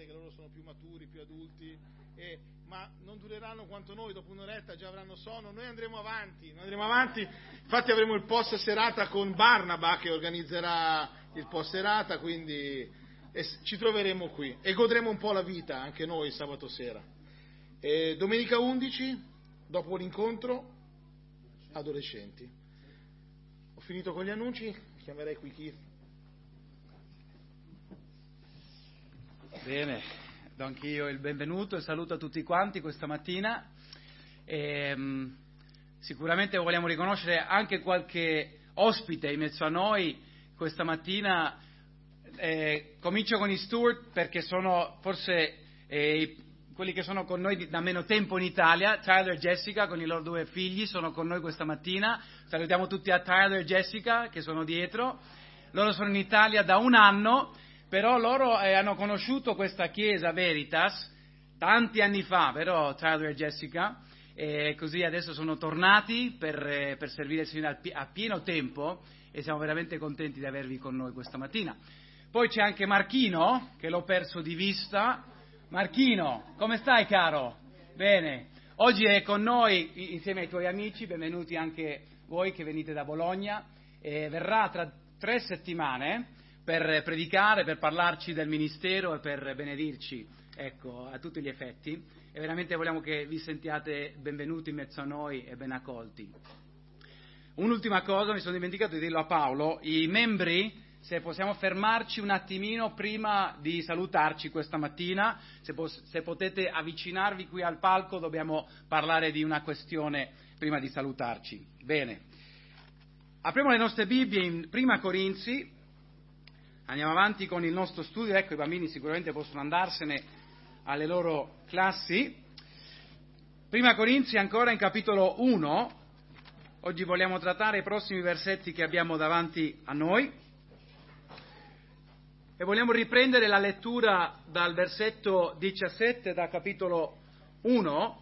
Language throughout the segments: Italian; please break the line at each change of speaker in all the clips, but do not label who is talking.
che loro sono più maturi, più adulti, ma non dureranno quanto noi, dopo un'oretta già avranno sonno. Noi andremo avanti, infatti avremo il post serata con Barnaba che organizzerà il post serata, quindi ci troveremo qui e godremo un po' la vita anche noi sabato sera. Domenica 11, dopo l'incontro, adolescenti. Ho finito con gli annunci, chiamerei qui Keith.
Bene, do anch'io il benvenuto e saluto a tutti quanti questa mattina. Sicuramente vogliamo riconoscere anche qualche ospite in mezzo a noi questa mattina. Comincio con i Stuart perché sono forse quelli che sono con noi da meno tempo in Italia. Tyler e Jessica con i loro 2 figli sono con noi questa mattina. Salutiamo tutti a Tyler e Jessica che sono dietro. Loro sono in Italia da 1 anno, però loro hanno conosciuto questa chiesa Veritas tanti anni fa, però Tyler e Jessica, così adesso sono tornati per servire il Signore a pieno tempo e siamo veramente contenti di avervi con noi questa mattina. Poi c'è anche Marchino, che l'ho perso di vista. Marchino, come stai caro? Bene, oggi è con noi insieme ai tuoi amici, benvenuti anche voi che venite da Bologna, verrà tra 3 settimane per predicare, per parlarci del ministero e per benedirci, ecco, a tutti gli effetti, e veramente vogliamo che vi sentiate benvenuti in mezzo a noi e ben accolti. Un'ultima cosa, mi sono dimenticato di dirlo a Paolo, i membri, se possiamo fermarci un attimino prima di salutarci questa mattina, se potete avvicinarvi qui al palco, dobbiamo parlare di una questione prima di salutarci. Bene, apriamo le nostre Bibbie in Prima Corinzi, andiamo avanti con il nostro studio, ecco i bambini sicuramente possono andarsene alle loro classi. Prima Corinzi ancora in capitolo 1, oggi vogliamo trattare i prossimi versetti che abbiamo davanti a noi. E vogliamo riprendere la lettura dal versetto 17 da capitolo 1,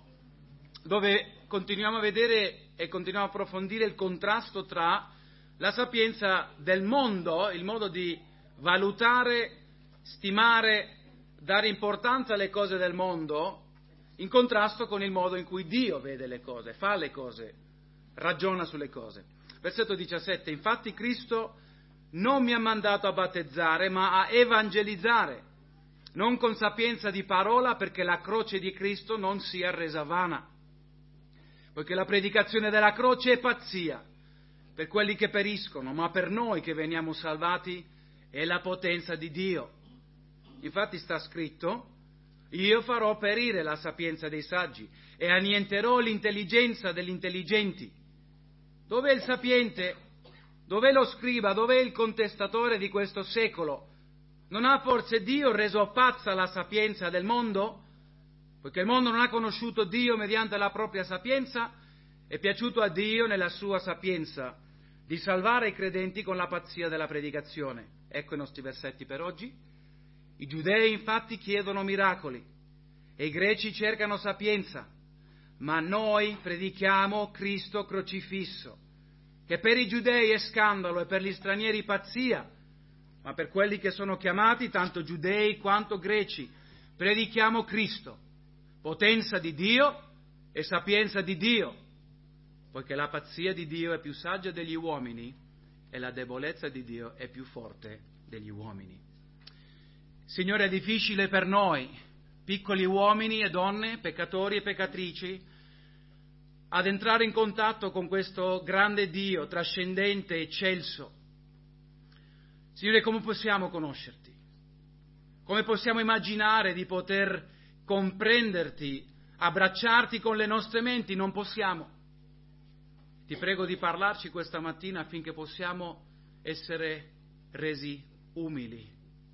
dove continuiamo a vedere e continuiamo a approfondire il contrasto tra la sapienza del mondo, il modo di valutare, stimare, dare importanza alle cose del mondo, in contrasto con il modo in cui Dio vede le cose, fa le cose, ragiona sulle cose. Versetto 17, infatti Cristo non mi ha mandato a battezzare, ma a evangelizzare, non con sapienza di parola, perché la croce di Cristo non sia resa vana. Poiché la predicazione della croce è pazzia per quelli che periscono, ma per noi che veniamo salvati è la potenza di Dio. Infatti sta scritto, io farò perire la sapienza dei saggi e annienterò l'intelligenza degli intelligenti. Dov'è il sapiente? Dov'è lo scriba? Dov'è il contestatore di questo secolo? Non ha forse Dio reso pazza la sapienza del mondo? Poiché il mondo non ha conosciuto Dio mediante la propria sapienza, è piaciuto a Dio nella sua sapienza di salvare i credenti con la pazzia della predicazione. Ecco i nostri versetti per oggi. I giudei infatti chiedono miracoli e i greci cercano sapienza, ma noi predichiamo Cristo crocifisso, che per i giudei è scandalo e per gli stranieri pazzia, ma per quelli che sono chiamati, tanto giudei quanto greci, predichiamo Cristo, potenza di Dio e sapienza di Dio, poiché la pazzia di Dio è più saggia degli uomini e la debolezza di Dio è più forte degli uomini. Signore, è difficile per noi, piccoli uomini e donne, peccatori e peccatrici, ad entrare in contatto con questo grande Dio, trascendente, eccelso. Signore, come possiamo conoscerti? Come possiamo immaginare di poter comprenderti, abbracciarti con le nostre menti? Non possiamo. Ti prego di parlarci questa mattina affinché possiamo essere resi umili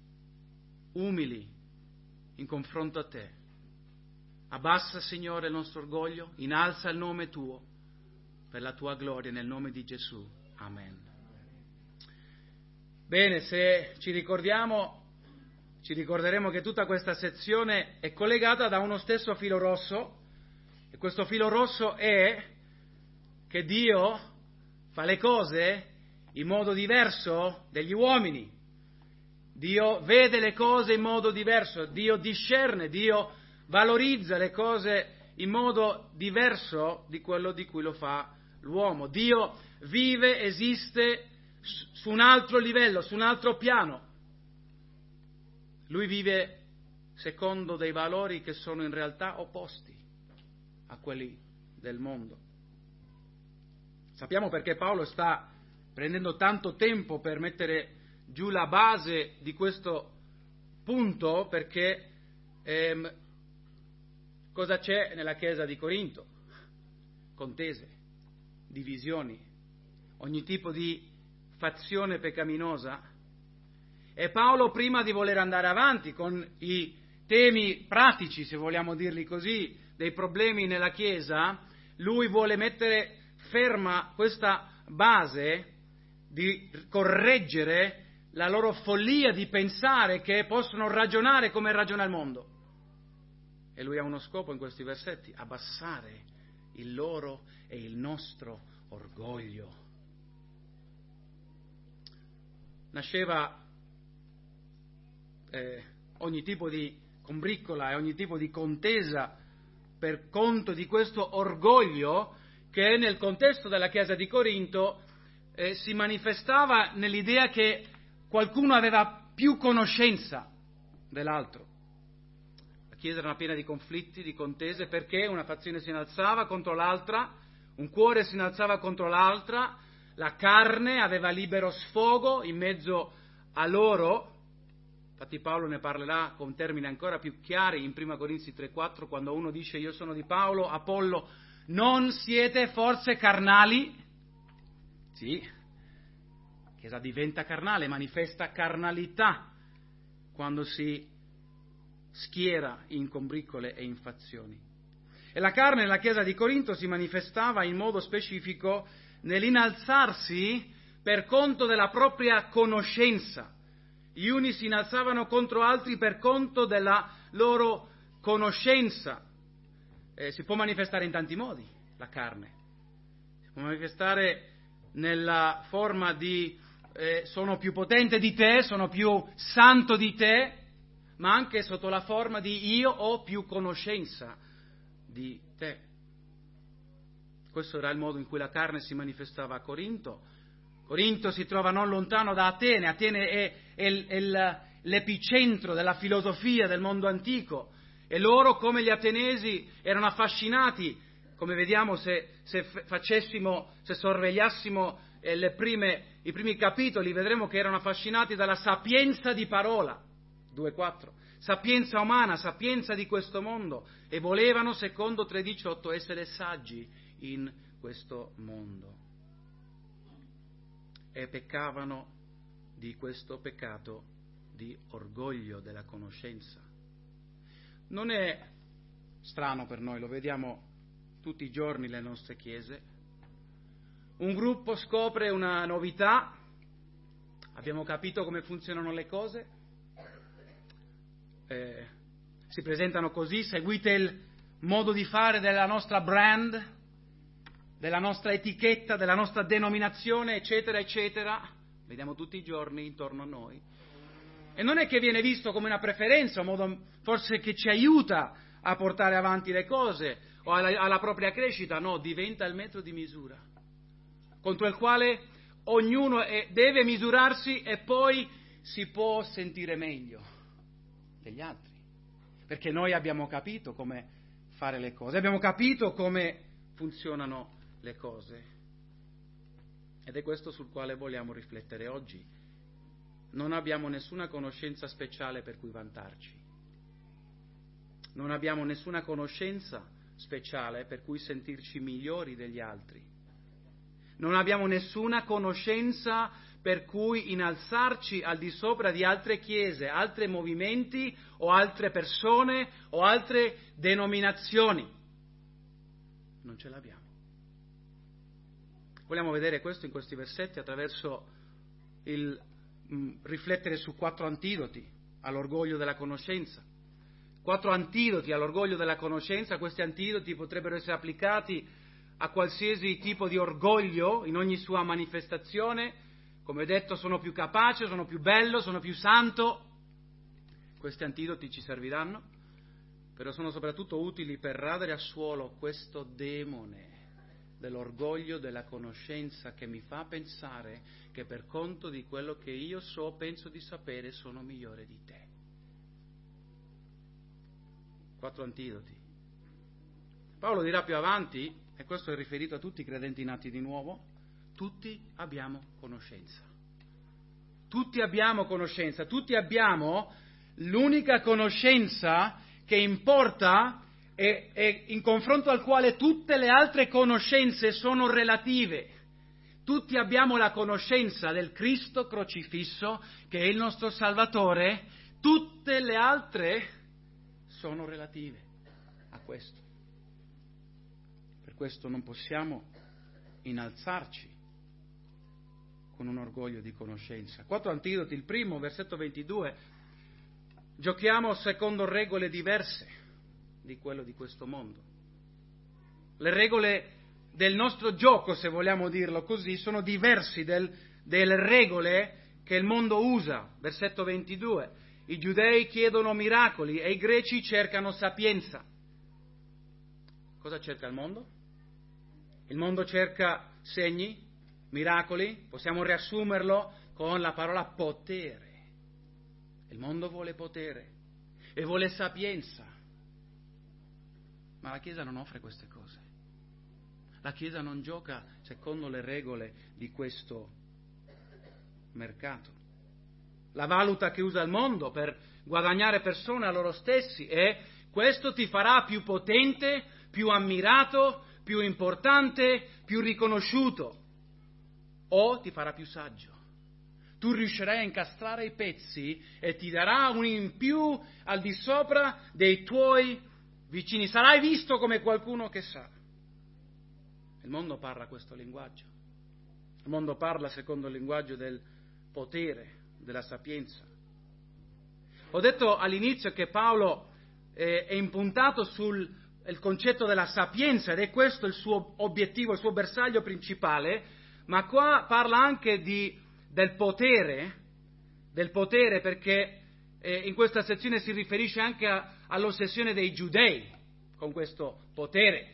in confronto a te. Abbassa, Signore, il nostro orgoglio, innalza il nome tuo per la tua gloria, nel nome di Gesù. Amen. Bene, se ci ricorderemo che tutta questa sezione è collegata da uno stesso filo rosso, e questo filo rosso è che Dio fa le cose in modo diverso degli uomini. Dio vede le cose in modo diverso, Dio discerne, Dio valorizza le cose in modo diverso di quello di cui lo fa l'uomo. Dio vive, esiste su un altro livello, su un altro piano. Lui vive secondo dei valori che sono in realtà opposti a quelli del mondo. Sappiamo perché Paolo sta prendendo tanto tempo per mettere giù la base di questo punto, perché cosa c'è nella chiesa di Corinto? Contese, divisioni, ogni tipo di fazione peccaminosa. E Paolo, prima di voler andare avanti con i temi pratici, se vogliamo dirli così, dei problemi nella Chiesa, lui vuole mettere ferma questa base di correggere la loro follia di pensare che possono ragionare come ragiona il mondo. E lui ha uno scopo in questi versetti: abbassare il loro e il nostro orgoglio. Nasceva ogni tipo di combriccola e ogni tipo di contesa per conto di questo orgoglio che nel contesto della Chiesa di Corinto si manifestava nell'idea che qualcuno aveva più conoscenza dell'altro. La Chiesa era piena di conflitti, di contese, perché una fazione si innalzava contro l'altra, un cuore si innalzava contro l'altra, la carne aveva libero sfogo in mezzo a loro. Infatti Paolo ne parlerà con termini ancora più chiari in 1 Corinzi 3,4, quando uno dice: io sono di Paolo, Apollo, non siete forse carnali? Sì, la Chiesa diventa carnale, manifesta carnalità quando si schiera in combriccole e in fazioni. E la carne nella Chiesa di Corinto si manifestava in modo specifico nell'innalzarsi per conto della propria conoscenza. Gli uni si innalzavano contro altri per conto della loro conoscenza. Si può manifestare in tanti modi la carne. Si può manifestare nella forma di sono più potente di te, sono più santo di te, ma anche sotto la forma di io ho più conoscenza di te. Questo era il modo in cui la carne si manifestava a Corinto. Corinto si trova non lontano da Atene. Atene è l'epicentro della filosofia del mondo antico, e loro, come gli atenesi, erano affascinati, come vediamo se sorvegliassimo i primi capitoli, vedremo che erano affascinati dalla sapienza di parola, 2,4, sapienza umana, sapienza di questo mondo, e volevano, secondo 3,18, essere saggi in questo mondo. E peccavano di questo peccato di orgoglio della conoscenza. Non è strano per noi, lo vediamo tutti i giorni nelle nostre chiese. Un gruppo scopre una novità, abbiamo capito come funzionano le cose, si presentano così: seguite il modo di fare della nostra brand, della nostra etichetta, della nostra denominazione, eccetera, eccetera. Vediamo tutti i giorni intorno a noi. E non è che viene visto come una preferenza, un modo forse che ci aiuta a portare avanti le cose o alla propria crescita, no, diventa il metro di misura contro il quale ognuno deve misurarsi, e poi si può sentire meglio degli altri, perché noi abbiamo capito come fare le cose, abbiamo capito come funzionano le cose, ed è questo sul quale vogliamo riflettere oggi. Non abbiamo nessuna conoscenza speciale per cui vantarci, non abbiamo nessuna conoscenza speciale per cui sentirci migliori degli altri, non abbiamo nessuna conoscenza per cui innalzarci al di sopra di altre chiese, altri movimenti o altre persone o altre denominazioni. Non ce l'abbiamo. Vogliamo vedere questo in questi versetti attraverso il riflettere su 4 antidoti all'orgoglio della conoscenza. 4 antidoti all'orgoglio della conoscenza. Questi antidoti potrebbero essere applicati a qualsiasi tipo di orgoglio in ogni sua manifestazione, come ho detto, sono più capace, sono più bello, sono più santo. Questi antidoti ci serviranno, però sono soprattutto utili per radere a suolo questo demone dell'orgoglio, della conoscenza, che mi fa pensare che per conto di quello che io so, penso di sapere, sono migliore di te. 4 antidoti. Paolo dirà più avanti, e questo è riferito a tutti i credenti nati di nuovo, tutti abbiamo conoscenza. Tutti abbiamo conoscenza, tutti abbiamo l'unica conoscenza che importa e in confronto al quale tutte le altre conoscenze sono relative. Tutti abbiamo la conoscenza del Cristo crocifisso, che è il nostro Salvatore, tutte le altre sono relative a questo. Per questo non possiamo innalzarci con un orgoglio di conoscenza. 4 antidoti. Il primo, versetto 22, giochiamo secondo regole diverse di quello di questo mondo. Le regole del nostro gioco, se vogliamo dirlo così, sono diversi delle regole che il mondo usa. Versetto 22, i giudei chiedono miracoli e i greci cercano sapienza. Cosa cerca il mondo? Il mondo cerca segni, miracoli, possiamo riassumerlo con la parola potere. Il mondo vuole potere e vuole sapienza. Ma la Chiesa non offre queste cose. La Chiesa non gioca secondo le regole di questo mercato. La valuta che usa il mondo per guadagnare persone a loro stessi è: questo ti farà più potente, più ammirato, più importante, più riconosciuto, o ti farà più saggio. Tu riuscirai a incastrare i pezzi e ti darà un in più al di sopra dei tuoi vicini. Sarai visto come qualcuno che sa. Il mondo parla questo linguaggio. Il mondo parla secondo il linguaggio del potere, della sapienza. Ho detto all'inizio che Paolo è impuntato sul concetto della sapienza, ed è questo il suo obiettivo, il suo bersaglio principale, ma qua parla anche del potere perché in questa sezione si riferisce anche all'ossessione dei giudei con questo potere.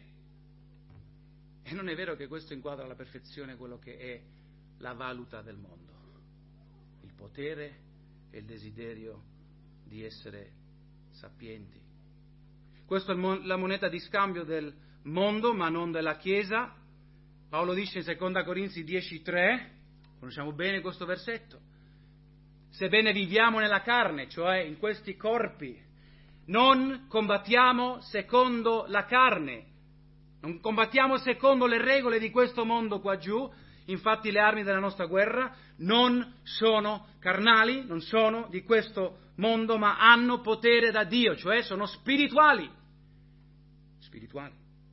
E non è vero che questo inquadra alla perfezione quello che è la valuta del mondo, il potere e il desiderio di essere sapienti. Questa è la moneta di scambio del mondo, ma non della Chiesa. Paolo dice in 2 Corinzi 10,3, conosciamo bene questo versetto: sebbene viviamo nella carne, cioè in questi corpi, non combattiamo secondo la carne, non combattiamo secondo le regole di questo mondo qua giù. Infatti le armi della nostra guerra non sono carnali, non sono di questo mondo, ma hanno potere da Dio, cioè sono spirituali. Spirituali.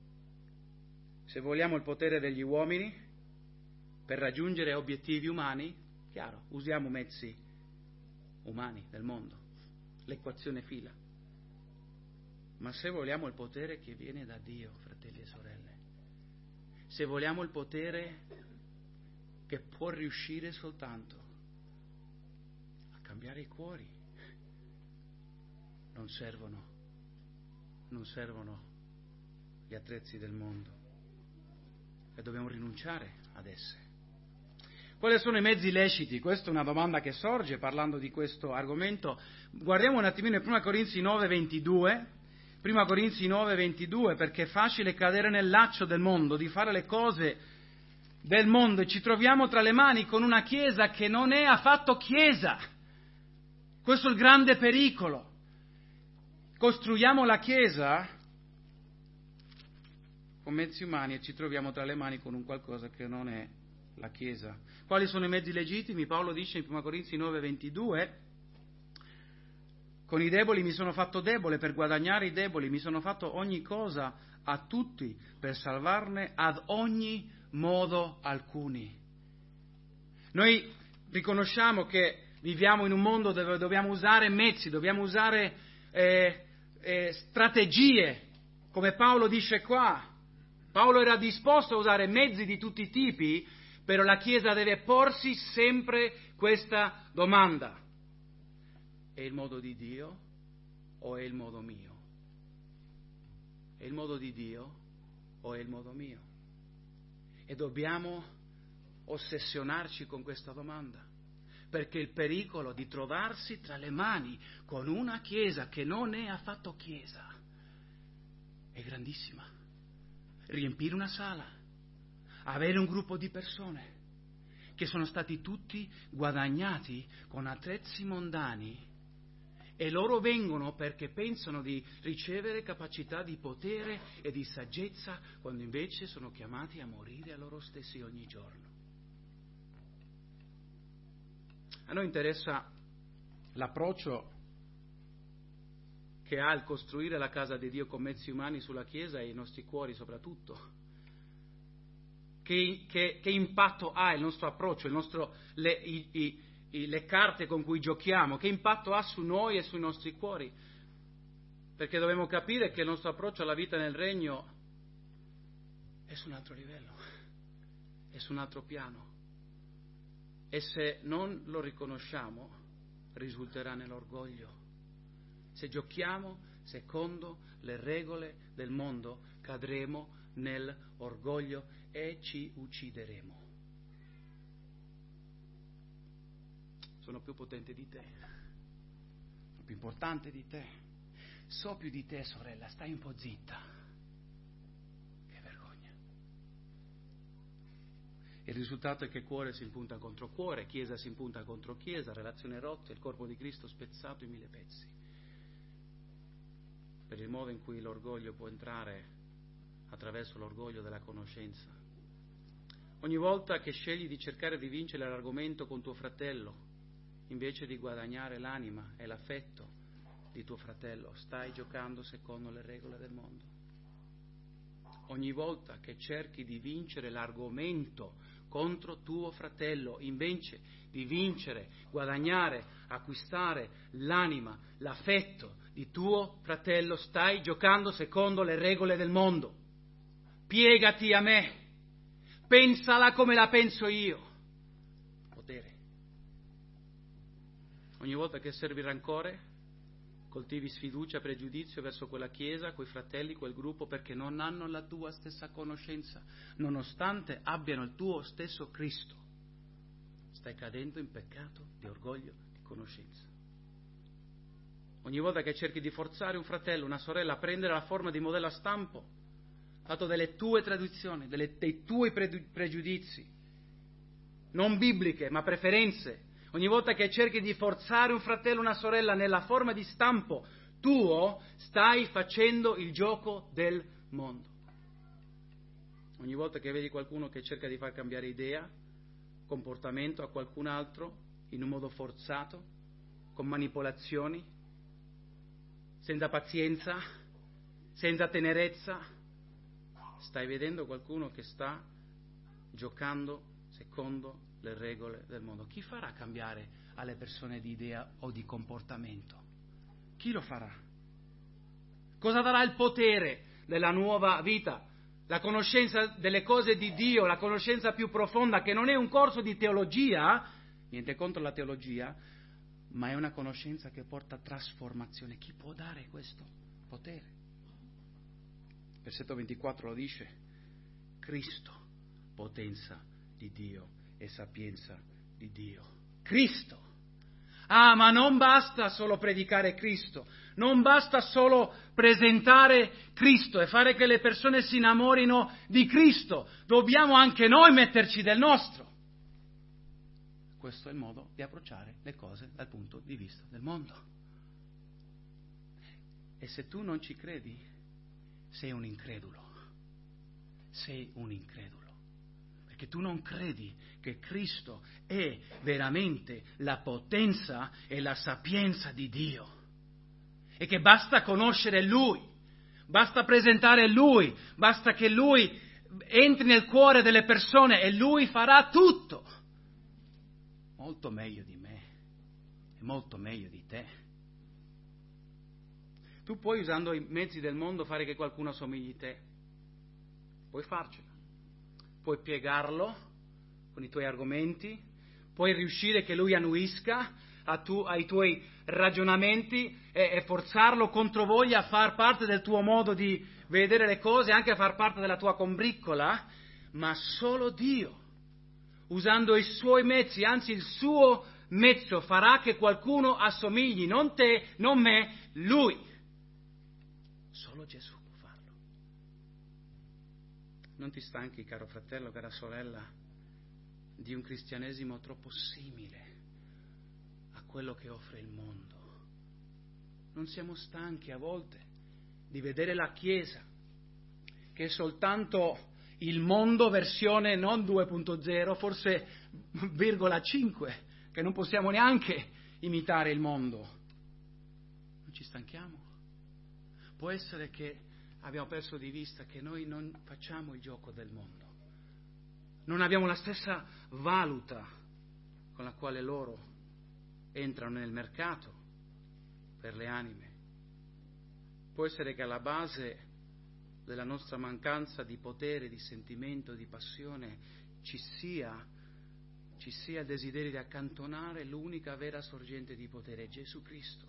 Se vogliamo il potere degli uomini per raggiungere obiettivi umani, chiaro, usiamo mezzi umani del mondo, l'equazione fila. Ma se vogliamo il potere che viene da Dio, fratelli e sorelle, se vogliamo il potere che può riuscire soltanto a cambiare i cuori, non servono gli attrezzi del mondo, e dobbiamo rinunciare ad essi. Quali sono i mezzi leciti? Questa è una domanda che sorge parlando di questo argomento. Guardiamo un attimino in 1 Corinzi 9,22, perché è facile cadere nel laccio del mondo, di fare le cose del mondo, e ci troviamo tra le mani con una Chiesa che non è affatto Chiesa. Questo è il grande pericolo. Costruiamo la Chiesa con mezzi umani e ci troviamo tra le mani con un qualcosa che non è la Chiesa. Quali sono i mezzi legittimi? Paolo dice in 1 Corinzi 9,22: con i deboli mi sono fatto debole per guadagnare i deboli, mi sono fatto ogni cosa a tutti per salvarne ad ogni modo alcuni. Noi riconosciamo che viviamo in un mondo dove dobbiamo usare mezzi, dobbiamo usare strategie, come Paolo dice qua. Paolo era disposto a usare mezzi di tutti i tipi Però la Chiesa deve porsi sempre questa domanda: è il modo di Dio o è il modo mio? È il modo di Dio o è il modo mio? E dobbiamo ossessionarci con questa domanda, perché il pericolo di trovarsi tra le mani con una Chiesa che non è affatto Chiesa è grandissima. Riempire una sala, avere un gruppo di persone che sono stati tutti guadagnati con attrezzi mondani e loro vengono perché pensano di ricevere capacità di potere e di saggezza, quando invece sono chiamati a morire a loro stessi ogni giorno. A noi interessa l'approccio che ha il costruire la casa di Dio con mezzi umani sulla Chiesa e i nostri cuori soprattutto. Che impatto ha il nostro approccio, le carte con cui giochiamo, che impatto ha su noi e sui nostri cuori? Perché dobbiamo capire che il nostro approccio alla vita nel regno è su un altro livello, è su un altro piano. E se non lo riconosciamo, risulterà nell'orgoglio. Se giochiamo secondo le regole del mondo, cadremo nell'orgoglio e ci uccideremo. Sono più potente di te, sono più importante di te, so più di te, sorella, stai un po' zitta. Che vergogna. Il risultato è che cuore si impunta contro cuore, Chiesa si impunta contro Chiesa, relazione rotte, il corpo di Cristo spezzato in 1000 pezzi. Per il modo in cui l'orgoglio può entrare attraverso l'orgoglio della conoscenza. Ogni volta che scegli di cercare di vincere l'argomento con tuo fratello, invece di guadagnare l'anima e l'affetto di tuo fratello, stai giocando secondo le regole del mondo. Ogni volta che cerchi di vincere l'argomento contro tuo fratello, invece di vincere, guadagnare, acquistare l'anima, l'affetto di tuo fratello, stai giocando secondo le regole del mondo. Piegati a me, pensala come la penso io. Potere. Ogni volta che servi rancore, coltivi sfiducia, pregiudizio verso quella Chiesa, quei fratelli, quel gruppo, perché non hanno la tua stessa conoscenza, nonostante abbiano il tuo stesso Cristo. Stai cadendo in peccato di orgoglio, di conoscenza. Ogni volta che cerchi di forzare un fratello, una sorella a prendere la forma di modello a stampo, dato delle tue tradizioni, dei tuoi pregiudizi, non bibliche, ma preferenze, ogni volta che cerchi di forzare un fratello o una sorella nella forma di stampo tuo, stai facendo il gioco del mondo. Ogni volta che vedi qualcuno che cerca di far cambiare idea, comportamento a qualcun altro, in un modo forzato, con manipolazioni, senza pazienza, senza tenerezza, stai vedendo qualcuno che sta giocando secondo le regole del mondo. Chi farà cambiare alle persone di idea o di comportamento? Chi lo farà? Cosa darà il potere della nuova vita? La conoscenza delle cose di Dio, la conoscenza più profonda, che non è un corso di teologia, niente contro la teologia, ma è una conoscenza che porta a trasformazione. Chi può dare questo potere? Versetto 24 lo dice: Cristo, potenza di Dio e sapienza di Dio. Cristo. Ah, ma non basta solo predicare Cristo, non basta solo presentare Cristo e fare che le persone si innamorino di Cristo, dobbiamo anche noi metterci del nostro. Questo è il modo di approcciare le cose dal punto di vista del mondo. E se tu non ci credi, sei un incredulo. Sei un incredulo. Perché tu non credi che Cristo è veramente la potenza e la sapienza di Dio. E che basta conoscere Lui, basta presentare Lui, basta che Lui entri nel cuore delle persone e Lui farà tutto. Molto meglio di me e molto meglio di te. Tu puoi, usando i mezzi del mondo, fare che qualcuno assomigli a te. Puoi farcela. Puoi piegarlo con i tuoi argomenti, puoi riuscire che lui annuisca ai tuoi ragionamenti e forzarlo contro voglia a far parte del tuo modo di vedere le cose, anche a far parte della tua combriccola, ma solo Dio, usando i suoi mezzi, anzi il suo mezzo, farà che qualcuno assomigli, non te, non me, lui. Solo Gesù può farlo. Non ti stanchi, caro fratello, cara sorella, di un cristianesimo troppo simile a quello che offre il mondo. Non siamo stanchi a volte di vedere la Chiesa, che è soltanto il mondo versione non 2.0, forse 0,5, che non possiamo neanche imitare il mondo. Non ci stanchiamo? Può essere che abbiamo perso di vista che noi non facciamo il gioco del mondo. Non abbiamo la stessa valuta con la quale loro entrano nel mercato per le anime. Può essere che alla base della nostra mancanza di potere, di sentimento, di passione ci sia il desiderio di accantonare l'unica vera sorgente di potere, Gesù Cristo,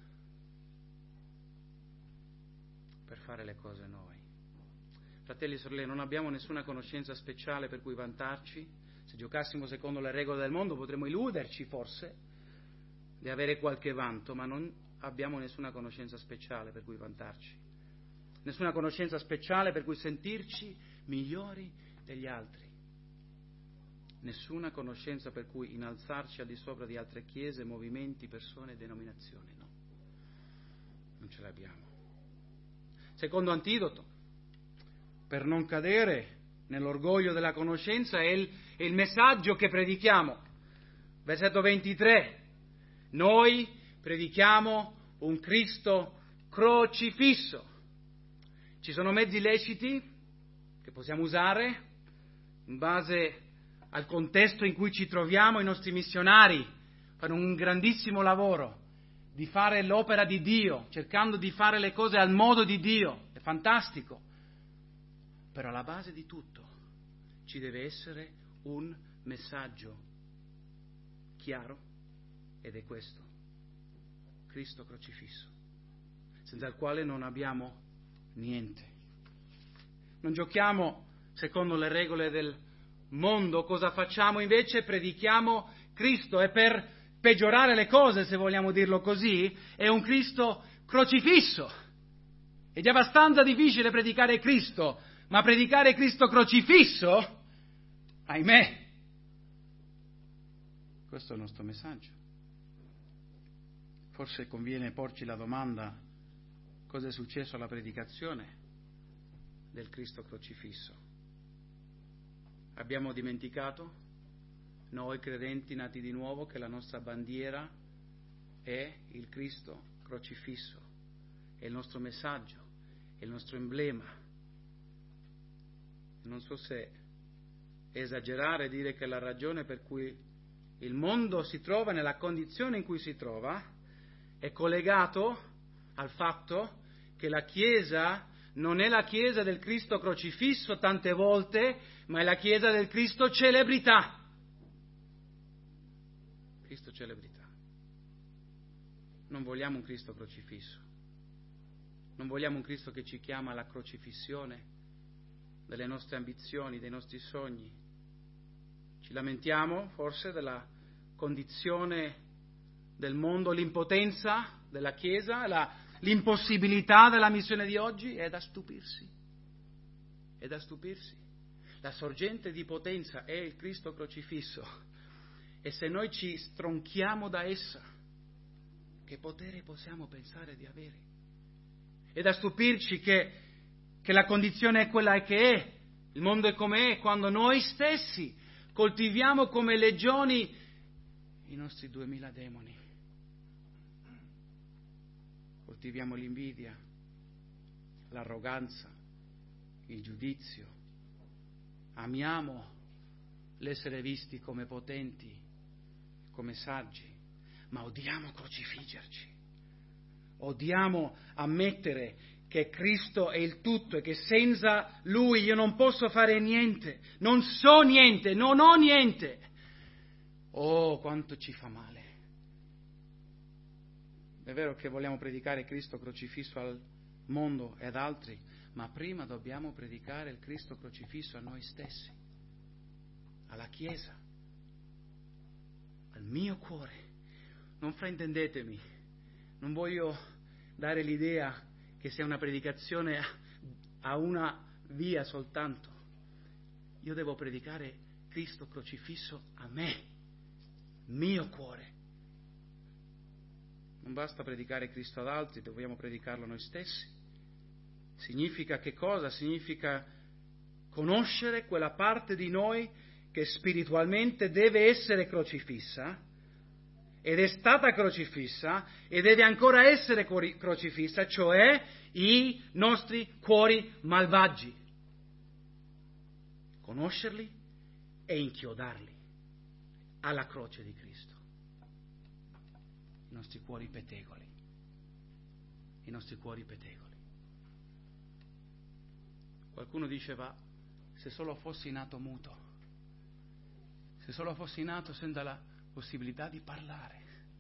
per fare le cose noi. Fratelli e sorelle, non abbiamo nessuna conoscenza speciale per cui vantarci. Se giocassimo secondo le regole del mondo potremmo illuderci forse di avere qualche vanto, ma non abbiamo nessuna conoscenza speciale per cui vantarci, nessuna conoscenza speciale per cui sentirci migliori degli altri, nessuna conoscenza per cui innalzarci al di sopra di altre chiese, movimenti, persone e denominazioni. No, non ce l'abbiamo. Secondo antidoto per non cadere nell'orgoglio della conoscenza è il messaggio che predichiamo. Versetto 23. Noi predichiamo un Cristo crocifisso. Ci sono mezzi leciti che possiamo usare in base al contesto in cui ci troviamo. I nostri missionari fanno un grandissimo lavoro di fare l'opera di Dio, cercando di fare le cose al modo di Dio. È fantastico. Però alla base di tutto ci deve essere un messaggio chiaro, ed è questo: Cristo crocifisso, senza il quale non abbiamo niente. Non giochiamo secondo le regole del mondo. Cosa facciamo invece? Predichiamo Cristo, e per peggiorare le cose, se vogliamo dirlo così, è un Cristo crocifisso. È già abbastanza difficile predicare Cristo, ma predicare Cristo crocifisso, ahimè, questo è il nostro messaggio. Forse conviene porci la domanda: cosa è successo alla predicazione del Cristo crocifisso? Abbiamo dimenticato, noi credenti nati di nuovo, che la nostra bandiera è il Cristo crocifisso, è il nostro messaggio, è il nostro emblema. Non so se è esagerare dire che la ragione per cui il mondo si trova nella condizione in cui si trova è collegato al fatto che la Chiesa non è la Chiesa del Cristo crocifisso tante volte, ma è la Chiesa del Cristo celebrità. Cristo celebrità. Non vogliamo un Cristo crocifisso. Non vogliamo un Cristo che ci chiama alla crocifissione delle nostre ambizioni, dei nostri sogni. Ci lamentiamo forse della condizione del mondo, l'impotenza della Chiesa, l'impossibilità della missione di oggi. È da stupirsi. È da stupirsi. La sorgente di potenza è il Cristo crocifisso, e se noi ci stronchiamo da essa, che potere possiamo pensare di avere? È da stupirci che la condizione è quella che è, il mondo è come è, quando noi stessi coltiviamo come legioni i nostri 2000 demoni. Coltiviamo l'invidia, l'arroganza, il giudizio. Amiamo l'essere visti come potenti, come saggi, ma odiamo crocifiggerci. Odiamo ammettere che Cristo è il tutto e che senza Lui io non posso fare niente, non so niente, non ho niente. Oh, quanto ci fa male. È vero che vogliamo predicare Cristo crocifisso al mondo e ad altri, ma prima dobbiamo predicare il Cristo crocifisso a noi stessi, alla Chiesa, al mio cuore. Non fraintendetemi, non voglio dare l'idea che sia una predicazione a una via soltanto. Io devo predicare Cristo crocifisso a me, mio cuore. Non basta predicare Cristo ad altri, dobbiamo predicarlo noi stessi. Significa che cosa? Significa conoscere quella parte di noi che spiritualmente deve essere crocifissa, ed è stata crocifissa, e deve ancora essere crocifissa, cioè i nostri cuori malvagi. Conoscerli e inchiodarli alla croce di Cristo. I nostri cuori pettegoli. I nostri cuori pettegoli. Qualcuno diceva, se solo fossi nato muto, se solo fossi nato senza la possibilità di parlare.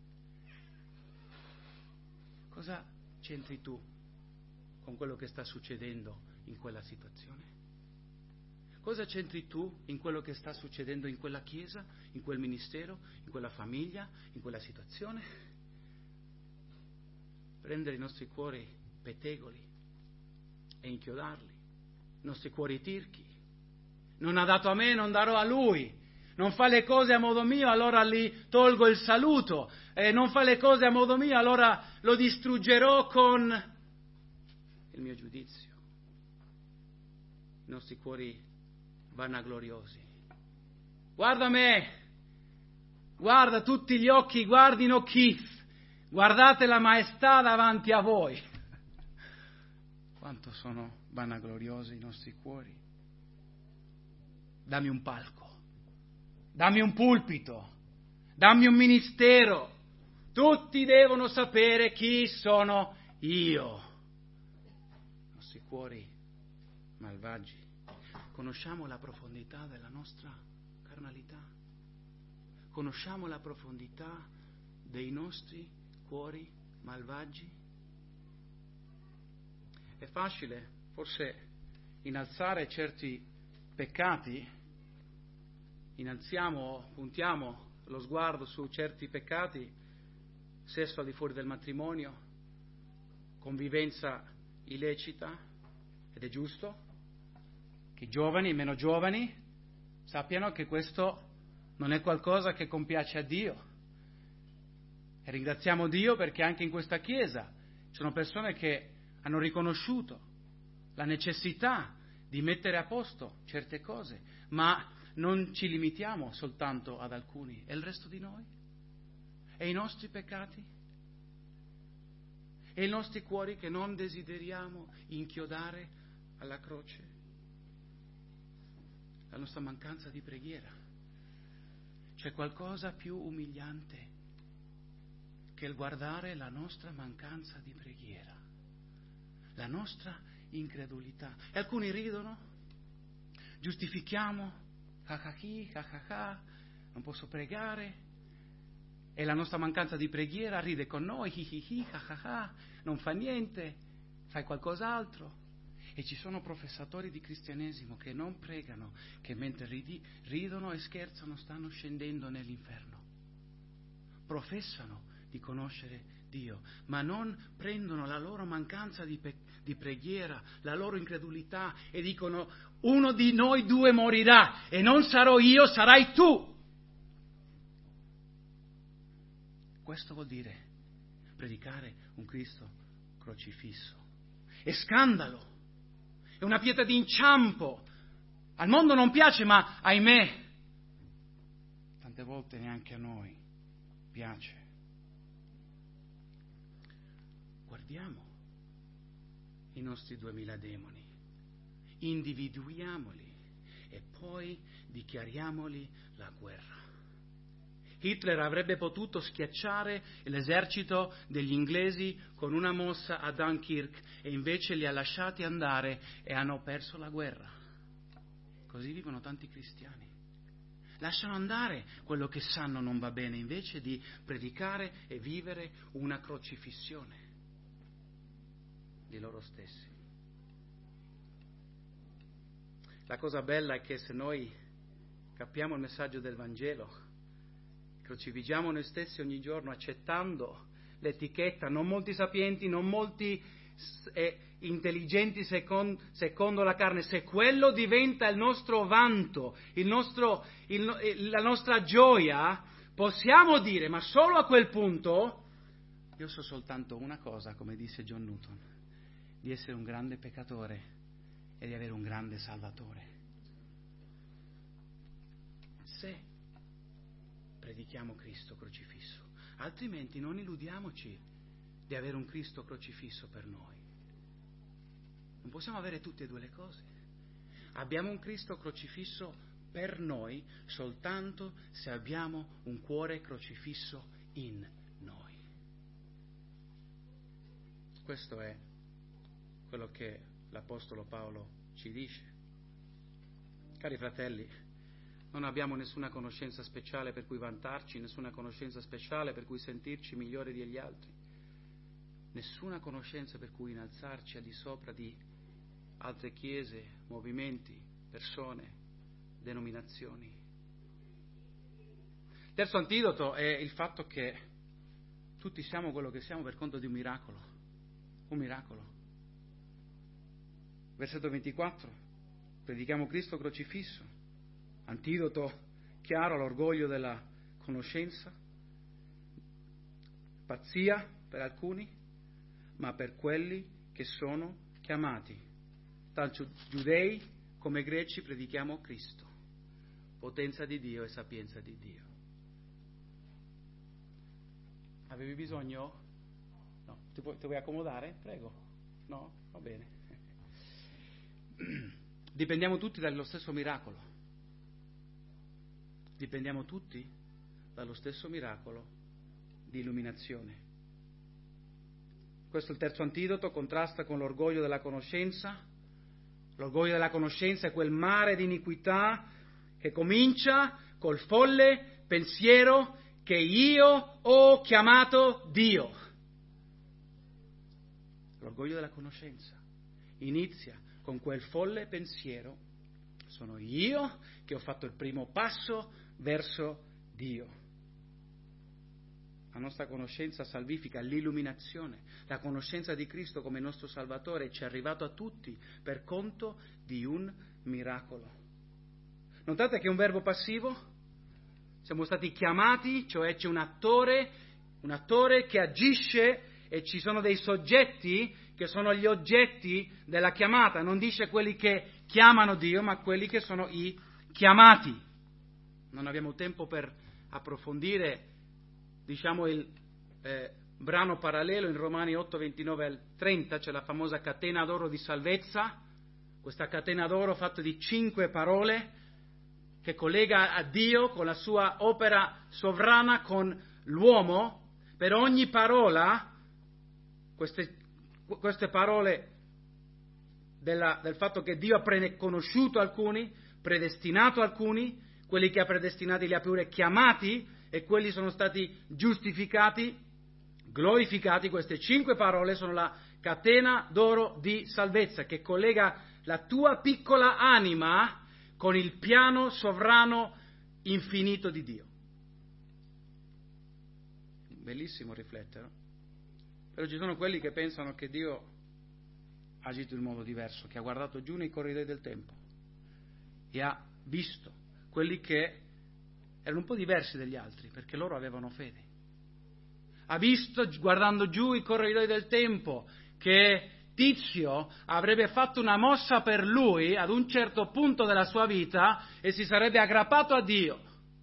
Cosa c'entri tu con quello che sta succedendo in quella situazione? Cosa c'entri tu in quello che sta succedendo in quella chiesa, in quel ministero, in quella famiglia, in quella situazione? Prendere i nostri cuori pettegoli e inchiodarli, i nostri cuori tirchi. Non ha dato a me, non darò a lui. Non fa le cose a modo mio, allora gli tolgo il saluto. Non fa le cose a modo mio, allora lo distruggerò con il mio giudizio. I nostri cuori vanagloriosi. Guarda me, guarda tutti gli occhi, guardino Keith, guardate la maestà davanti a voi. Quanto sono vanagloriosi i nostri cuori. Dammi un palco. Dammi un pulpito, dammi un ministero, tutti devono sapere chi sono io. I nostri cuori malvagi, conosciamo la profondità della nostra carnalità, conosciamo la profondità dei nostri cuori malvagi. È facile forse innalzare certi peccati. Puntiamo lo sguardo su certi peccati, sesso al di fuori del matrimonio, convivenza illecita, ed è giusto che i giovani e i meno giovani sappiano che questo non è qualcosa che compiace a Dio. E ringraziamo Dio perché anche in questa Chiesa ci sono persone che hanno riconosciuto la necessità di mettere a posto certe cose, ma non ci limitiamo soltanto ad alcuni, e il resto di noi? E i nostri peccati? E i nostri cuori che non desideriamo inchiodare alla croce? La nostra mancanza di preghiera. C'è qualcosa più umiliante che il guardare la nostra mancanza di preghiera, la nostra incredulità. E alcuni ridono, giustifichiamo, non posso pregare, e la nostra mancanza di preghiera ride con noi, non fa niente, fai qualcos'altro. E ci sono professatori di cristianesimo che non pregano, che mentre ridono e scherzano stanno scendendo nell'inferno. Professano di conoscere Dio, ma non prendono la loro mancanza di preghiera, la loro incredulità, e dicono: uno di noi due morirà, e non sarò io, sarai tu. Questo vuol dire predicare un Cristo crocifisso. È scandalo, è una pietra d'inciampo. Al mondo non piace, ma ahimè, tante volte neanche a noi piace. Guardiamo i nostri 2000 demoni, individuiamoli e poi dichiariamoli la guerra. Hitler avrebbe potuto schiacciare l'esercito degli inglesi con una mossa a Dunkirk e invece li ha lasciati andare e hanno perso la guerra. Così vivono tanti cristiani. Lasciano andare quello che sanno non va bene invece di predicare e vivere una crocifissione di loro stessi. La cosa bella è che se noi capiamo il messaggio del Vangelo, crocifiggiamo noi stessi ogni giorno accettando l'etichetta, non molti sapienti, non molti intelligenti secondo la carne, se quello diventa il nostro vanto, la nostra gioia, possiamo dire, ma solo a quel punto, io so soltanto una cosa, come disse John Newton, di essere un grande peccatore e di avere un grande Salvatore. Se predichiamo Cristo crocifisso, altrimenti non illudiamoci di avere un Cristo crocifisso per noi. Non possiamo avere tutte e due le cose. Abbiamo un Cristo crocifisso per noi soltanto se abbiamo un cuore crocifisso in noi. Questo è quello che l'Apostolo Paolo ci dice. Cari fratelli, non abbiamo nessuna conoscenza speciale per cui vantarci, nessuna conoscenza speciale per cui sentirci migliori degli altri, nessuna conoscenza per cui innalzarci al di sopra di altre chiese, movimenti, persone, denominazioni. Il terzo antidoto è il fatto che tutti siamo quello che siamo per conto di un miracolo. Un miracolo. Versetto 24. Predichiamo Cristo crocifisso. Antidoto chiaro all'orgoglio della conoscenza. Pazzia per alcuni, ma per quelli che sono chiamati. Tanto giudei come greci predichiamo Cristo. Potenza di Dio e sapienza di Dio. Avevi bisogno? No, ti vuoi accomodare? Prego. No? Va bene. Dipendiamo tutti dallo stesso miracolo. Dipendiamo tutti dallo stesso miracolo di illuminazione. Questo è il terzo antidoto, contrasta con l'orgoglio della conoscenza. L'orgoglio della conoscenza è quel mare di iniquità che comincia col folle pensiero che io ho chiamato Dio. L'orgoglio della conoscenza inizia con quel folle pensiero: sono io che ho fatto il primo passo verso Dio. La nostra conoscenza salvifica, l'illuminazione, la conoscenza di Cristo come nostro Salvatore ci è arrivato a tutti per conto di un miracolo. Notate che è un verbo passivo? Siamo stati chiamati, cioè c'è un attore che agisce e ci sono dei soggetti che sono gli oggetti della chiamata. Non dice quelli che chiamano Dio, ma quelli che sono i chiamati. Non abbiamo tempo per approfondire, il brano parallelo in Romani 8, 29 al 30, c'è la famosa catena d'oro di salvezza, questa catena d'oro fatta di 5 parole che collega a Dio con la sua opera sovrana con l'uomo. Per ogni parola, queste parole del fatto che Dio ha conosciuto alcuni, predestinato alcuni, quelli che ha predestinati li ha pure chiamati, e quelli sono stati giustificati, glorificati. Queste 5 parole sono la catena d'oro di salvezza che collega la tua piccola anima con il piano sovrano infinito di Dio. Bellissimo riflettere. Però ci sono quelli che pensano che Dio ha agito in modo diverso, che ha guardato giù nei corridoi del tempo e ha visto quelli che erano un po' diversi dagli altri, perché loro avevano fede. Ha visto, guardando giù i corridoi del tempo, che Tizio avrebbe fatto una mossa per lui ad un certo punto della sua vita e si sarebbe aggrappato a Dio.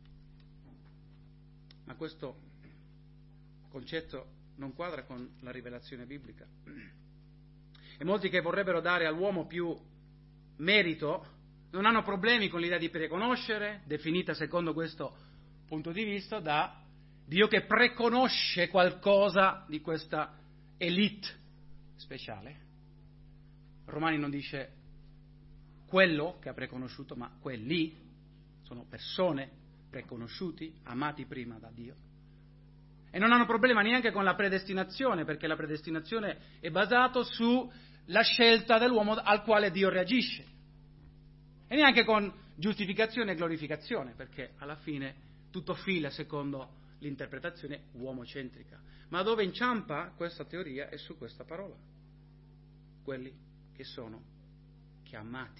Ma questo concetto non quadra con la rivelazione biblica. E molti che vorrebbero dare all'uomo più merito non hanno problemi con l'idea di preconoscere, definita secondo questo punto di vista da Dio che preconosce qualcosa di questa elite speciale. Romani non dice quello che ha preconosciuto, ma quelli sono persone preconosciuti, amati prima da Dio. E non hanno problema neanche con la predestinazione, perché la predestinazione è basata sulla scelta dell'uomo al quale Dio reagisce. E neanche con giustificazione e glorificazione, perché alla fine tutto fila secondo l'interpretazione uomocentrica. Ma dove inciampa questa teoria è su questa parola. Quelli che sono chiamati.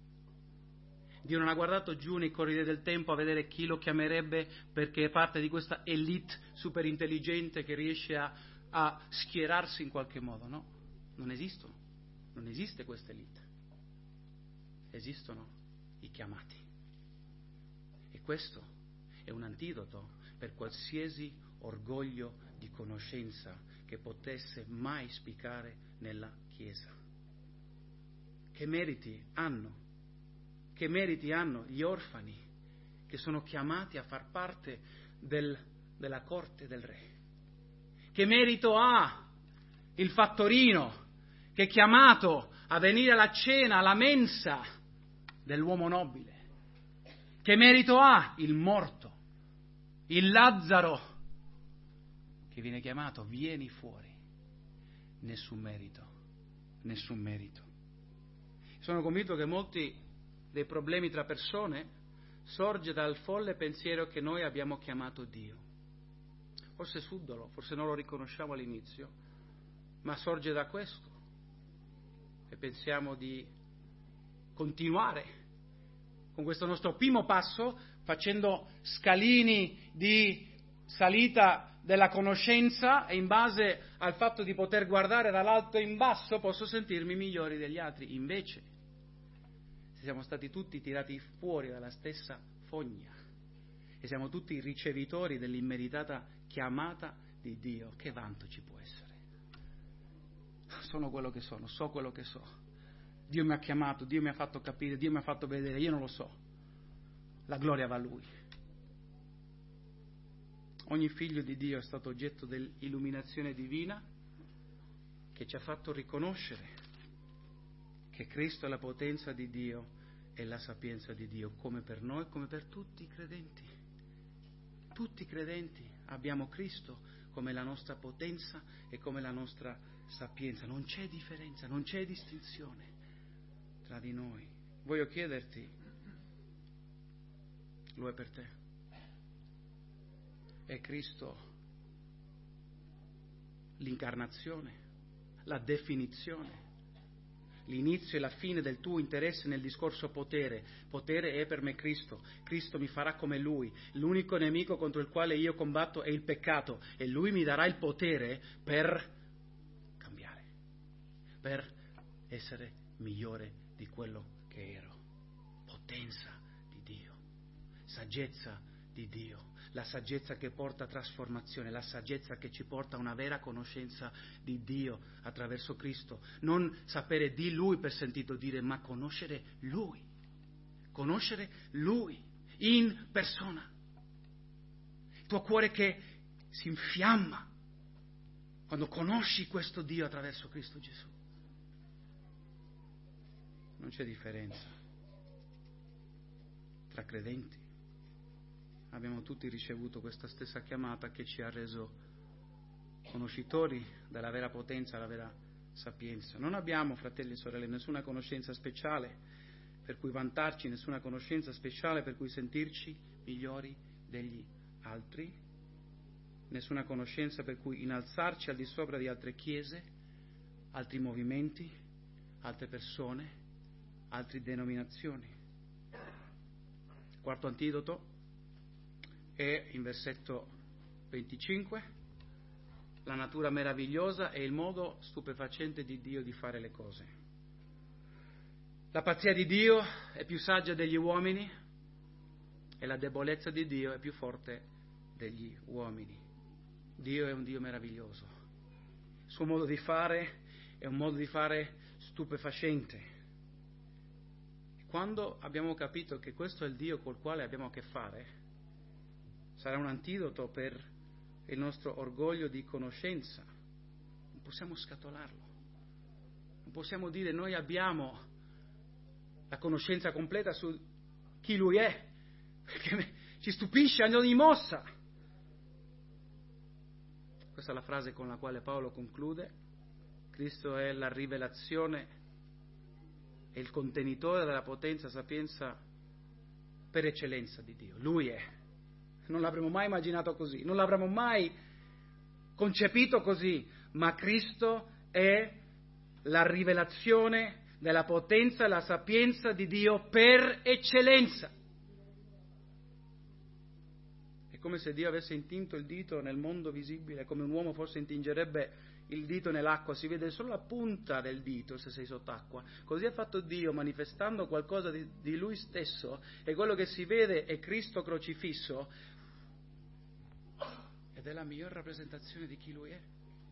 Dio non ha guardato giù nei corridoi del tempo a vedere chi lo chiamerebbe perché è parte di questa elite super intelligente che riesce a schierarsi in qualche modo, no? Non esistono. Non esiste questa elite. Esistono i chiamati. E questo è un antidoto per qualsiasi orgoglio di conoscenza che potesse mai spiccare nella Chiesa. Che meriti hanno? Che meriti hanno gli orfani che sono chiamati a far parte della corte del re? Che merito ha il fattorino che è chiamato a venire alla cena, alla mensa dell'uomo nobile? Che merito ha il morto, il Lazzaro che viene chiamato, vieni fuori? Nessun merito, nessun merito. Sono convinto che molti dei problemi tra persone sorge dal folle pensiero che noi abbiamo chiamato Dio. Forse subdolo, forse non lo riconosciamo all'inizio, ma sorge da questo. E pensiamo di continuare con questo nostro primo passo, facendo scalini di salita della conoscenza e in base al fatto di poter guardare dall'alto in basso posso sentirmi migliori degli altri. Invece, se siamo stati tutti tirati fuori dalla stessa fogna e siamo tutti ricevitori dell'immeritata chiamata di Dio, che vanto ci può essere? Sono quello che sono, so quello che so. Dio mi ha chiamato, Dio mi ha fatto capire, Dio mi ha fatto vedere, io non lo so. La gloria va a Lui. Ogni figlio di Dio è stato oggetto dell'illuminazione divina che ci ha fatto riconoscere che Cristo è la potenza di Dio e la sapienza di Dio, come per noi, come per tutti i credenti. Tutti i credenti abbiamo Cristo come la nostra potenza e come la nostra sapienza. Non c'è differenza, non c'è distinzione tra di noi. Voglio chiederti, lo è per te? È Cristo l'incarnazione, la definizione, l'inizio e la fine del tuo interesse nel discorso potere? Potere è per me Cristo. Cristo mi farà come Lui. L'unico nemico contro il quale io combatto è il peccato e Lui mi darà il potere per cambiare, per essere migliore di quello che ero. Potenza di Dio, saggezza di Dio, la saggezza che porta a trasformazione, la saggezza che ci porta a una vera conoscenza di Dio attraverso Cristo. Non sapere di Lui per sentito dire, ma conoscere Lui in persona. Il tuo cuore che si infiamma quando conosci questo Dio attraverso Cristo Gesù. Non c'è differenza tra credenti. Abbiamo tutti ricevuto questa stessa chiamata che ci ha reso conoscitori della vera potenza, della vera sapienza. Non abbiamo, fratelli e sorelle, nessuna conoscenza speciale per cui vantarci, nessuna conoscenza speciale per cui sentirci migliori degli altri, nessuna conoscenza per cui innalzarci al di sopra di altre chiese, altri movimenti, altre persone, altre denominazioni. Quarto antidoto è in versetto 25, la natura meravigliosa e il modo stupefacente di Dio di fare le cose. La pazzia di Dio è più saggia degli uomini e la debolezza di Dio è più forte degli uomini. Dio è un Dio meraviglioso. Il suo modo di fare è un modo di fare stupefacente. Quando abbiamo capito che questo è il Dio col quale abbiamo a che fare, sarà un antidoto per il nostro orgoglio di conoscenza. Non possiamo scatolarlo. Non possiamo dire noi abbiamo la conoscenza completa su chi Lui è, perché ci stupisce ad ogni mossa. Questa è la frase con la quale Paolo conclude. Cristo è la rivelazione e il contenitore della potenza, sapienza per eccellenza di Dio. Lui è. Non l'avremmo mai immaginato così, non l'avremmo mai concepito così, ma Cristo è la rivelazione della potenza e la sapienza di Dio per eccellenza. È come se Dio avesse intinto il dito nel mondo visibile, come un uomo forse intingerebbe il dito nell'acqua, si vede solo la punta del dito se sei sott'acqua. Così ha fatto Dio, manifestando qualcosa di Lui stesso, e quello che si vede è Cristo crocifisso, ed è la miglior rappresentazione di chi Lui è.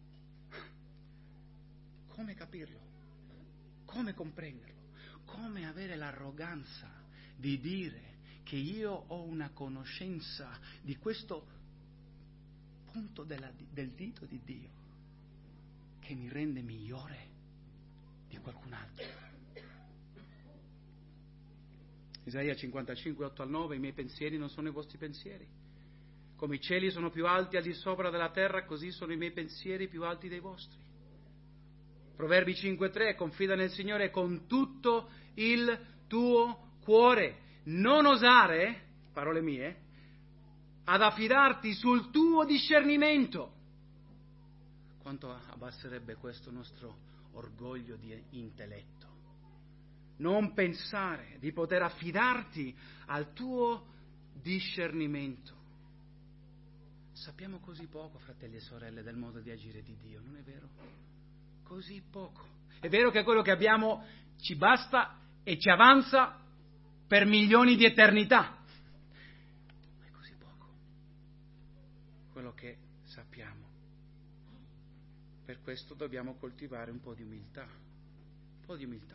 Come capirlo? Come comprenderlo? Come avere l'arroganza di dire che io ho una conoscenza di questo punto del dito di Dio che mi rende migliore di qualcun altro? Isaia 55, 8 al 9, i miei pensieri non sono i vostri pensieri. Come i cieli sono più alti al di sopra della terra, così sono i miei pensieri più alti dei vostri. Proverbi 5,3, confida nel Signore con tutto il tuo cuore. Non osare, parole mie, ad affidarti sul tuo discernimento. Quanto abbasserebbe questo nostro orgoglio di intelletto. Non pensare di poter affidarti al tuo discernimento. Sappiamo così poco, fratelli e sorelle, del modo di agire di Dio, non è vero? Così poco. È vero che quello che abbiamo ci basta e ci avanza per milioni di eternità, ma è così poco quello che sappiamo. Per questo dobbiamo coltivare un po' di umiltà, un po' di umiltà.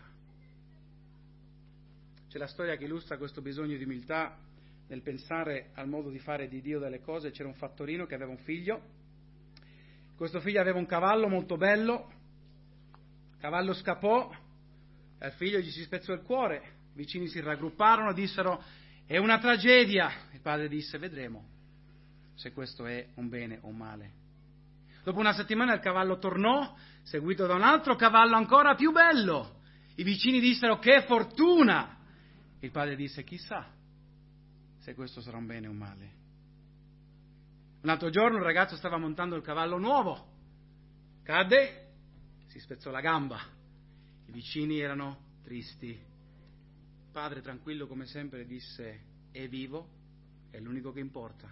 C'è la storia che illustra questo bisogno di umiltà nel pensare al modo di fare di Dio delle cose. C'era un fattorino che aveva un figlio. Questo figlio aveva un cavallo molto bello. Il cavallo scappò e al figlio gli si spezzò il cuore. I vicini si raggrupparono e dissero: è una tragedia. Il padre disse: vedremo se questo è un bene o un male. Dopo una settimana il cavallo tornò, seguito da un altro cavallo ancora più bello. I vicini dissero: che fortuna! Il padre disse: chissà se questo sarà un bene o un male. Un altro giorno il ragazzo stava montando il cavallo nuovo, cadde, si spezzò la gamba. I vicini erano tristi. Il padre, tranquillo come sempre, disse: è vivo, è l'unico che importa.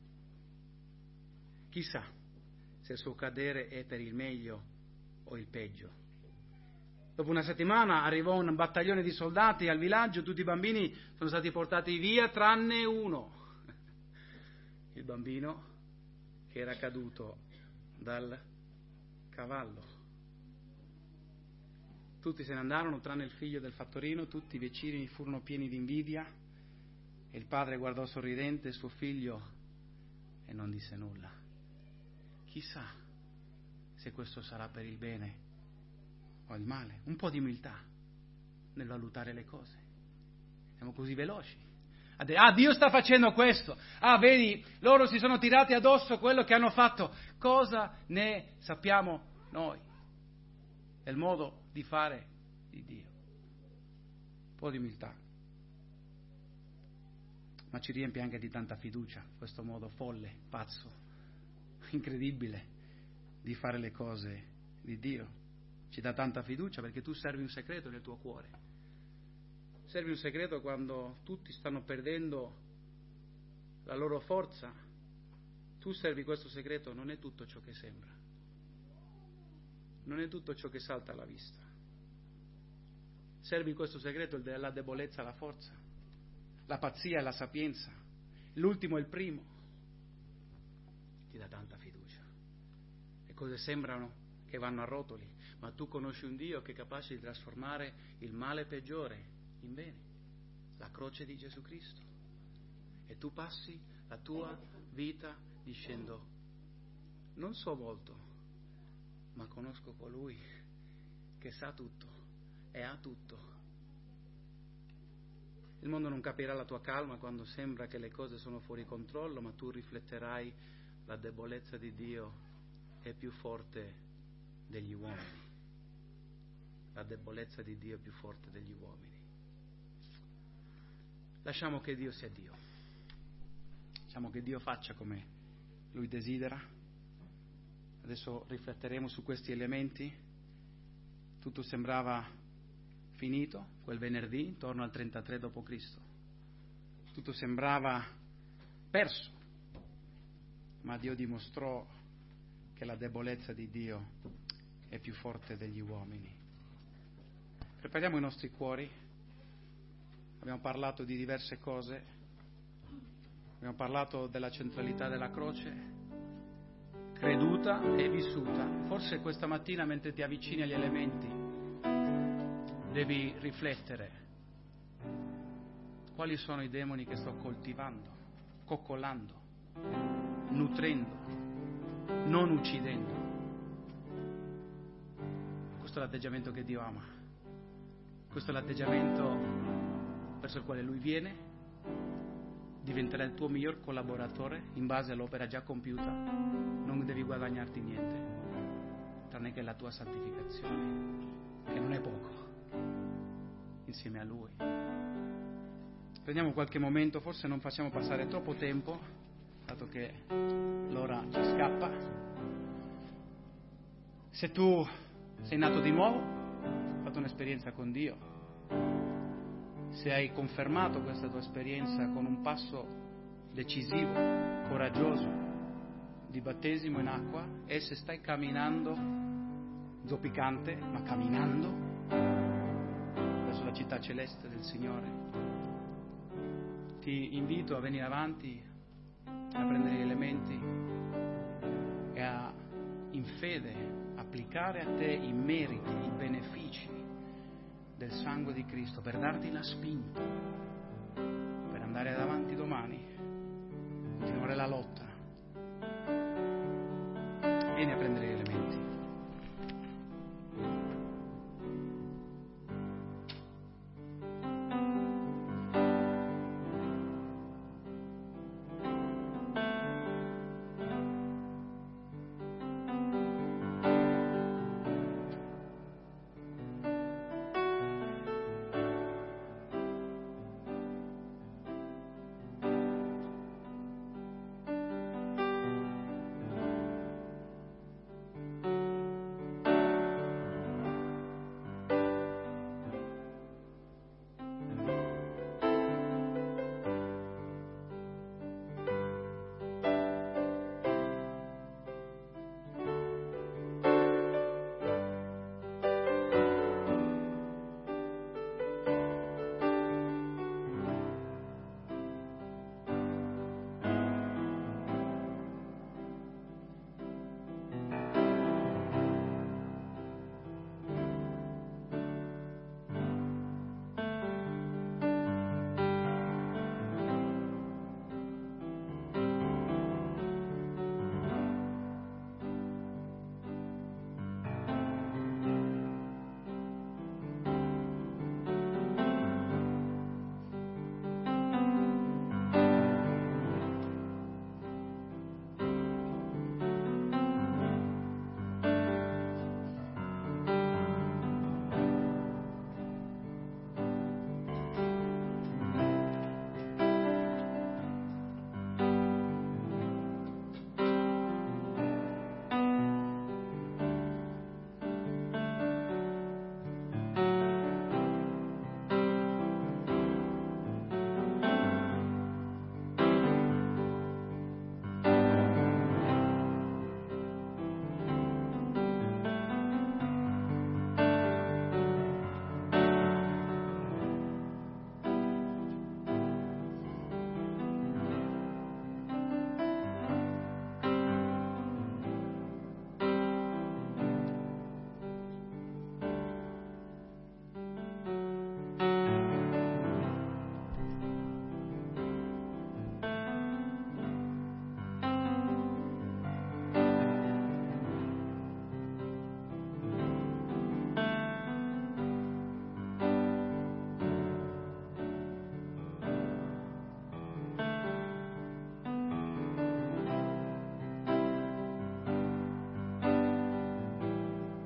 Chissà se il suo cadere è per il meglio o il peggio. Dopo una settimana arrivò un battaglione di soldati al villaggio, tutti i bambini sono stati portati via tranne uno, il bambino che era caduto dal cavallo. Tutti se ne andarono tranne il figlio del fattorino, tutti i vicini furono pieni di invidia e il padre guardò sorridente il suo figlio e non disse nulla. Chissà se questo sarà per il bene o il male. Un po' di umiltà nel valutare le cose. Siamo così veloci. Dio sta facendo questo. Vedi, loro si sono tirati addosso quello che hanno fatto. Cosa ne sappiamo noi del modo di fare di Dio? Un po' di umiltà. Ma ci riempie anche di tanta fiducia questo modo folle, pazzo, incredibile di fare le cose di Dio. Ci dà tanta fiducia perché tu servi un segreto nel tuo cuore. Servi un segreto quando tutti stanno perdendo la loro forza. Tu servi questo segreto, non è tutto ciò che sembra. Non è tutto ciò che salta alla vista. Servi questo segreto la debolezza, la forza, la pazzia e la sapienza. L'ultimo e il primo. Ti dà tanta fiducia. Le cose sembrano che vanno a rotoli, ma tu conosci un Dio che è capace di trasformare il male peggiore in bene, la croce di Gesù Cristo, e tu passi la tua vita dicendo: non so molto, ma conosco colui che sa tutto e ha tutto. Il mondo non capirà la tua calma quando sembra che le cose sono fuori controllo, ma tu rifletterai: la debolezza di Dio è più forte degli uomini. La debolezza di Dio è più forte degli uomini. Lasciamo che Dio sia Dio. Lasciamo che Dio faccia come Lui desidera. Adesso rifletteremo su questi elementi. Tutto sembrava finito quel venerdì, intorno al 33 d.C. Tutto sembrava perso, ma Dio dimostrò che la debolezza di Dio è più forte degli uomini. Prepariamo i nostri cuori. Abbiamo parlato di diverse cose. Abbiamo parlato della centralità della croce, creduta e vissuta. Forse questa mattina, mentre ti avvicini agli elementi, devi riflettere: quali sono i demoni che sto coltivando, coccolando, nutrendo, non uccidendo. Questo è l'atteggiamento che Dio ama. Questo è l'atteggiamento verso il quale Lui viene. Diventerà il tuo miglior collaboratore in base all'opera già compiuta. Non devi guadagnarti niente, tranne che la tua santificazione, che non è poco, insieme a Lui. Prendiamo qualche momento, forse non facciamo passare troppo tempo, dato che l'ora ci scappa. Se tu sei nato di nuovo, hai fatto un'esperienza con Dio, se hai confermato questa tua esperienza con un passo decisivo, coraggioso, di battesimo in acqua, e se stai camminando, zoppicante, ma camminando verso la città celeste del Signore, ti invito a venire avanti, a prendere gli elementi e a, in fede, applicare a te i meriti, i benefici del sangue di Cristo, per darti la spinta per andare avanti domani, continuare la lotta